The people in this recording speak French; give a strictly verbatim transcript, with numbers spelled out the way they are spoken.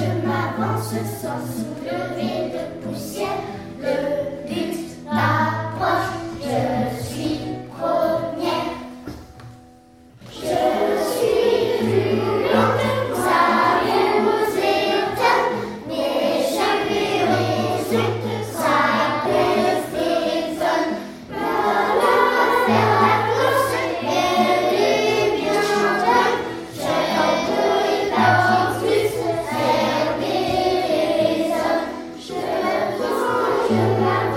je m'avance sans soulever de poussière. Le but m'approche, je suis première. Je suis plus lente, Xavier, osé automne, mais jamais résulte, ça peut dézonne. La la faire la course, elle est bien championne. Chaque bruit en plus, faire des hommes. Je cours, je m'avance.